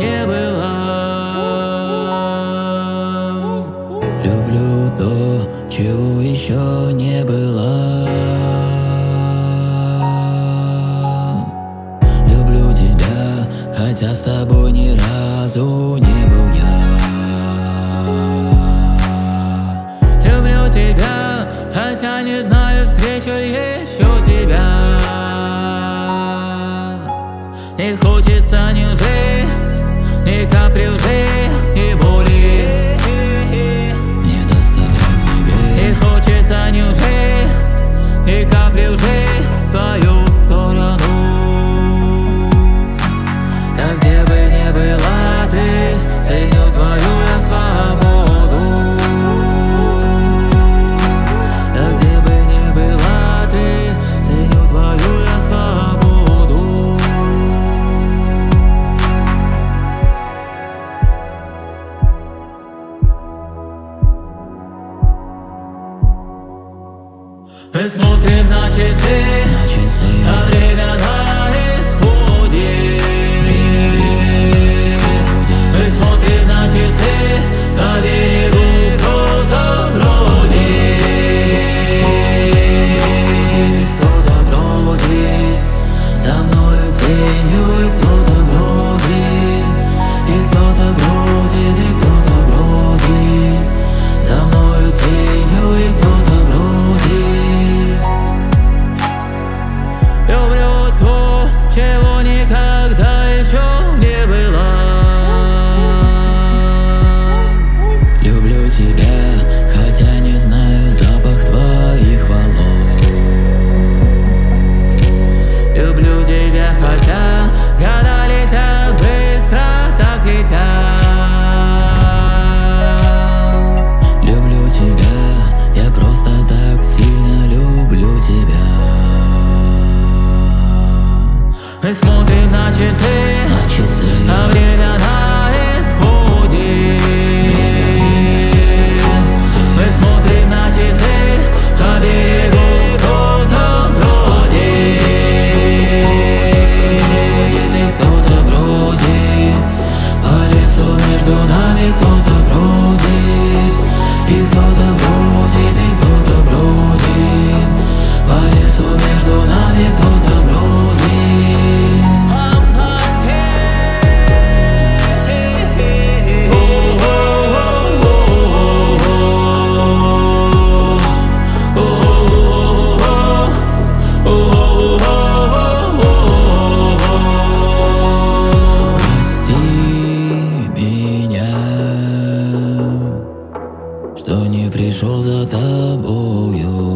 не было. Люблю то, чего еще не было. Люблю тебя, хотя с тобой ни разу не был я. Люблю тебя, хотя не знаю, встречу ли еще тебя. Не хочется ни лжи, ни капли лжи, ни боли. Не доставлять тебе. Не хочется ни лжи, ни капли лжи в твою сторону. Да где бы ни была ты, ценю твою я свободу. Да где бы ни была ты, ценю твою я свободу. Мы смотрим на часы, а время на исходе. Мы смотрим на часы, а берегу кто-то бродит. Кто-то бродит за мною тенью, и кто-то бродит. И кто-то бродит, и кто-то бродит за мною тенью, и кто-то бродит. Люблю то, чего никогда еще не было. Люблю тебя, хотя не знаю запах твоих волос. Люблю тебя, хотя года летят быстро, так летят. Люблю тебя, я просто так сильно люблю тебя. Мы смотрим на часы, а время на исходе. Мы смотрим на часы, а берегу кто-то бродит. И кто-то бродит по лесу, между нами кто-то бродит. И кто-то бродит, и кто-то бродит по лесу, между нами кто-то бродит. Что не пришел за тобою.